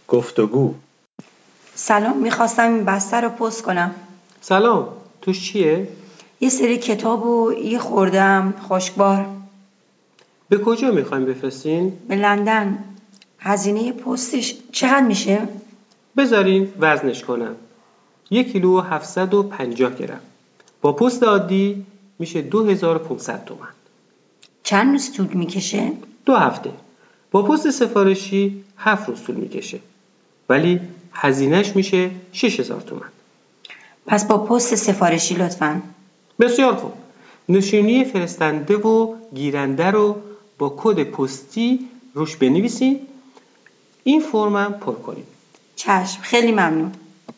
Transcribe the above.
گفتگو. سلام، میخواستم این بسته رو پست کنم. سلام، توش چیه؟ یه سری کتاب و یه خوردم خشکبار. به کجا میخوایم بفرستین؟ به لندن. هزینه پستش چقدر میشه؟ بذارین وزنش کنم. 1 کیلو 750 گرم. با پست عادی میشه 2500 تومان. چند روز طول میکشه؟ 2 هفته. با پست سفارشی 7 روز طول میکشه. ولی هزینهش میشه 6000 تومان. پس با پست سفارشی لطفاً. بسیار خوب. نشونی فرستنده و گیرنده رو با کد پستی روش بنویسین. این فرمم پر کنید. چشم، خیلی ممنون.